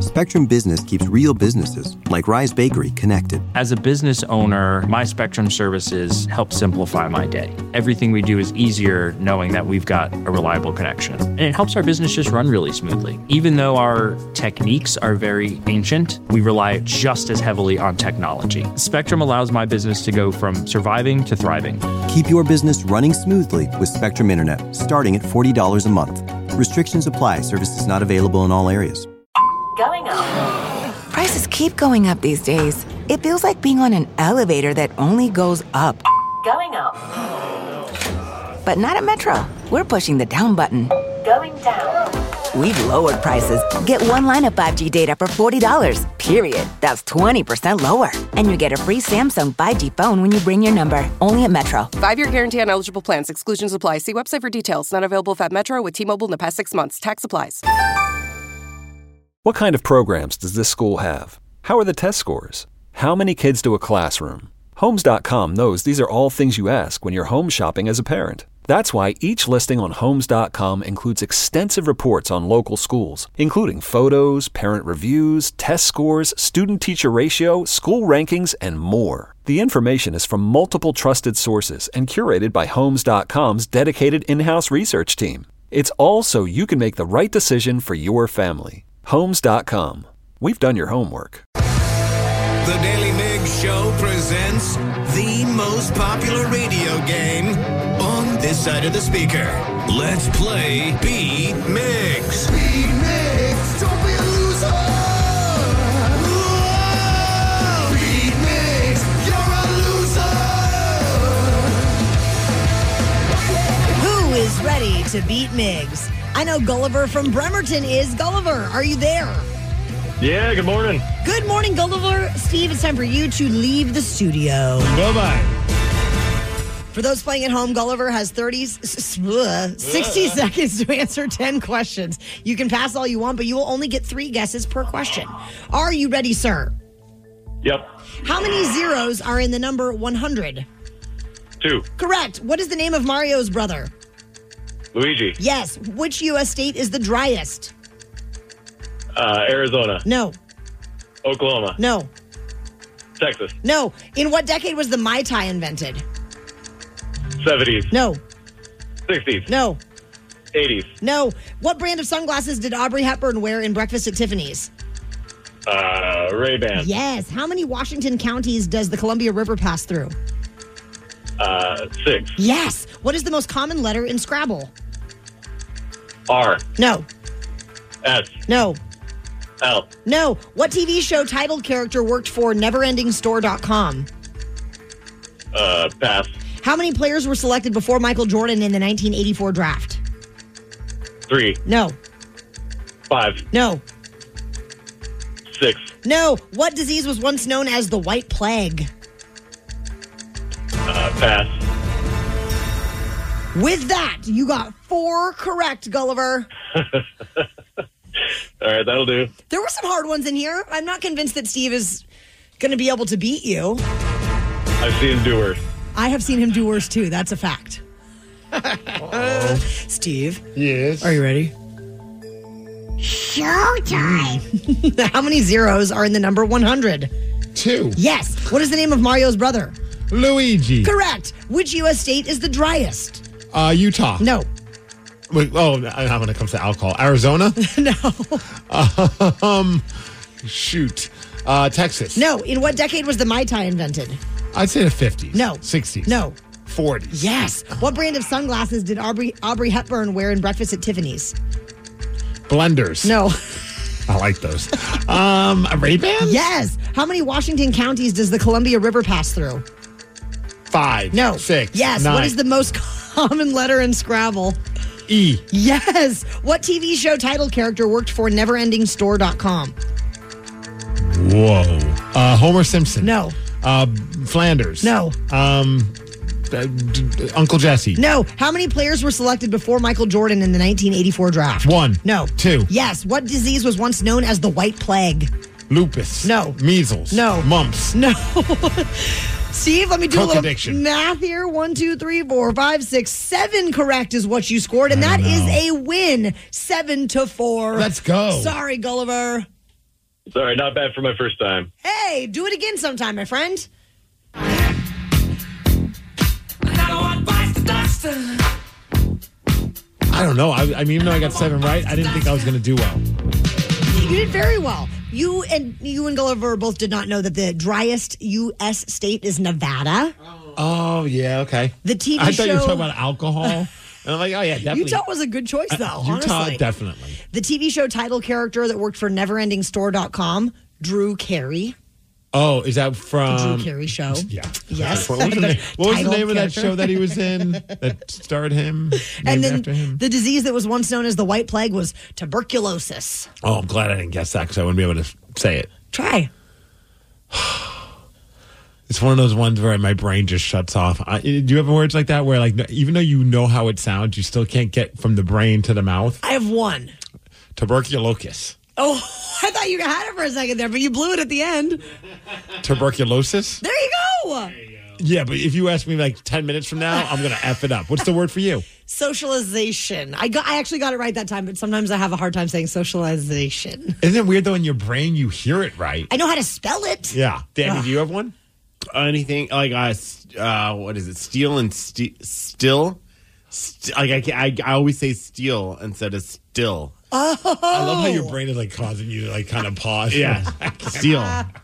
Spectrum Business keeps real businesses, like Rise Bakery, connected. As a business owner, my Spectrum services help simplify my day. Everything we do is easier knowing that we've got a reliable connection. And it helps our business just run really smoothly. Even though our techniques are very ancient, we rely just as heavily on technology. Spectrum allows my business to go from surviving to thriving. Keep your business running smoothly with Spectrum Internet, starting at $40 a month. Restrictions apply. Services not available in all areas. Going up. Prices keep going up these days. It feels like being on an elevator that only goes up. Going up. But not at Metro. We're pushing the down button. Going down. We've lowered prices. Get one line of 5G data for $40, period. That's 20% lower. And you get a free Samsung 5G phone when you bring your number. Only at Metro. 5-year guarantee on eligible plans. Exclusions apply. See website for details. Not available at Metro with T-Mobile in the past 6 months. Tax applies. What kind of programs does this school have? How are the test scores? How many kids do a classroom? Homes.com knows these are all things you ask when you're home shopping as a parent. That's why each listing on Homes.com includes extensive reports on local schools, including photos, parent reviews, test scores, student-teacher ratio, school rankings, and more. The information is from multiple trusted sources and curated by Homes.com's dedicated in-house research team. It's all so you can make the right decision for your family. Homes.com. We've done your homework. The Daily Mig Show presents the most popular radio game on this side of the speaker. Let's play Beat Migs. Beat Migs, don't be a loser. Whoa. Beat Migs, you're a loser. Who is ready to beat Migs? I know Gulliver from Bremerton is. Gulliver, are you there? Yeah, good morning. Good morning, Gulliver. Steve, it's time for you to leave the studio. Bye-bye. For those playing at home, Gulliver has 60 seconds to answer 10 questions. You can pass all you want, but you will only get 3 guesses per question. Are you ready, sir? Yep. How many zeros are in the number 100? 2. Correct. What is the name of Mario's brother? Luigi. Yes. Which U.S. state is the driest? Arizona. No. Oklahoma. No. Texas. No. In what decade was the Mai Tai invented? 70s. No. 60s. No. 80s. No. What brand of sunglasses did Aubrey Hepburn wear in Breakfast at Tiffany's? Ray-Ban. Yes. How many Washington counties does the Columbia River pass through? 6. Yes. What is the most common letter in Scrabble? R. No. S. No. L. No. What TV show titled character worked for NeverEndingStore.com? Pass. How many players were selected before Michael Jordan in the 1984 draft? 3. No. 5. No. 6. No. What disease was once known as the White Plague? Pass. With that, you got 4 correct, Gulliver. All right, that'll do. There were some hard ones in here. I'm not convinced that Steve is going to be able to beat you. I've seen him do worse. I have seen him do worse, too. That's a fact. Steve? Yes? Are you ready? Showtime! How many zeros are in the number 100? 2. Yes. What is the name of Mario's brother? Luigi. Correct. Which U.S. state is the driest? Utah. No. Wait, when it comes to alcohol. Arizona? No. Shoot. Texas. No. In what decade was the Mai Tai invented? I'd say the 50s. No. 60s. No. 40s. Yes. What brand of sunglasses did Aubrey Hepburn wear in Breakfast at Tiffany's? Blenders. No. I like those. A Ray-Ban? Yes. How many Washington counties does the Columbia River pass through? 5. No. 6. Yes. 9. What is the most common letter in Scrabble? E. Yes. What TV show title character worked for NeverEndingStore.com? Whoa. Homer Simpson. No. Flanders. No. Uncle Jesse. No. How many players were selected before Michael Jordan in the 1984 draft? 1. No. 2. Yes. What disease was once known as the White Plague? Lupus. No. Measles. No. Mumps. No. Steve, let me do Coke a little addiction. math here. 1, 2, 3, 4, 5, 6, 7 correct is what you scored, and that is a win. 7-4. Let's go. Sorry, Gulliver. Sorry, not bad for my first time. Hey, do it again sometime, my friend. I don't know. I mean, even though I got 7 right, I didn't think I was going to do well. You did very well. You and Gulliver both did not know that the driest U.S. state is Nevada. Oh, yeah, okay. The TV I thought you were show- talking about alcohol. And I'm like, oh, yeah, definitely. Utah was a good choice, though, Utah, honestly. definitely. The TV show title character that worked for NeverEndingStore.com, Drew Carey. Oh, is that from... The Drew Carey Show. Yeah. Yes. What was the Title name of that character. show that he was in that starred him? And named then after him? the disease that was once known as the White Plague was tuberculosis. Oh, I'm glad I didn't guess that because I wouldn't be able to say it. Try. It's one of those ones where my brain just shuts off. Do you have words like that where, like, even though you know how it sounds, you still can't get from the brain to the mouth? I have one. Tuberculosis. Oh, I thought you had it for a second there, but you blew it at the end. Tuberculosis? There you go. Yeah, but if you ask me like 10 minutes from now, I'm going to F it up. What's the word for you? Socialization. I actually got it right that time, but sometimes I have a hard time saying socialization. Isn't it weird, though, in your brain you hear it right? I know how to spell it. Yeah. Danny, do you have one? Anything like what is it? Steel and still. I always say steel instead of still. Oh. I love how your brain is like causing you to like kind of pause. Yeah, steel.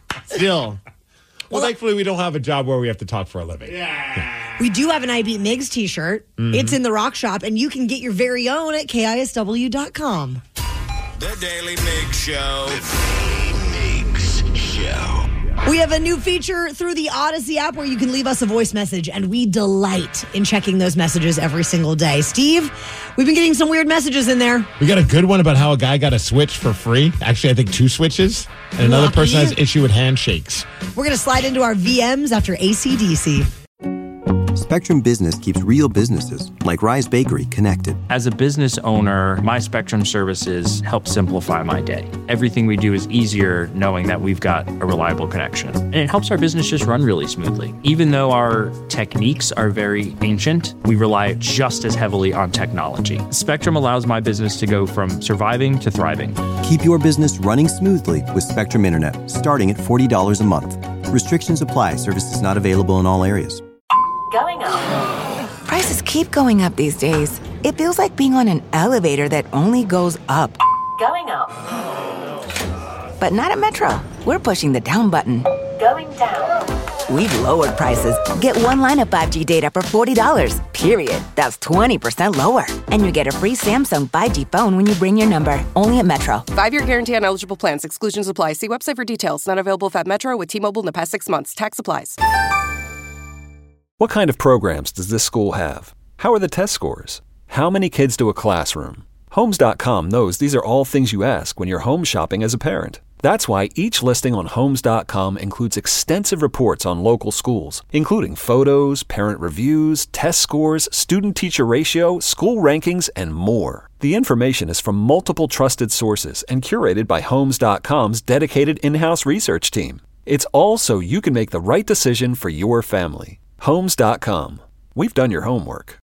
Well, thankfully we don't have a job where we have to talk for a living. We do have an I Beat Migs t-shirt. Mm-hmm. It's in the Rock Shop, and you can get your very own at KISW.com. The Daily Mig Show. The Daily Migs Show. We have a new feature through the Odyssey app where you can leave us a voice message, and we delight in checking those messages every single day. Steve, we've been getting some weird messages in there. We got a good one about how a guy got a Switch for free. Actually, I think 2 switches. And another Lucky. person has issue with handshakes. We're going to slide into our VMs after AC/DC. Spectrum Business keeps real businesses, like Rise Bakery, connected. As a business owner, my Spectrum services help simplify my day. Everything we do is easier knowing that we've got a reliable connection. And it helps our business just run really smoothly. Even though our techniques are very ancient, we rely just as heavily on technology. Spectrum allows my business to go from surviving to thriving. Keep your business running smoothly with Spectrum Internet, starting at $40 a month. Restrictions apply. Services not available in all areas. Going up. Prices keep going up these days. It feels like being on an elevator that only goes up. Going up. But not at Metro. We're pushing the down button. Going down. We've lowered prices. Get one line of 5G data for $40, period. That's 20% lower. And you get a free Samsung 5G phone when you bring your number. Only at Metro. 5-year guarantee on eligible plans. Exclusions apply. See website for details. Not available if at Metro with T-Mobile in the past 6 months. Tax applies. What kind of programs does this school have? How are the test scores? How many kids do a classroom? Homes.com knows these are all things you ask when you're home shopping as a parent. That's why each listing on Homes.com includes extensive reports on local schools, including photos, parent reviews, test scores, student-teacher ratio, school rankings, and more. The information is from multiple trusted sources and curated by Homes.com's dedicated in-house research team. It's all so you can make the right decision for your family. Homes.com. We've done your homework.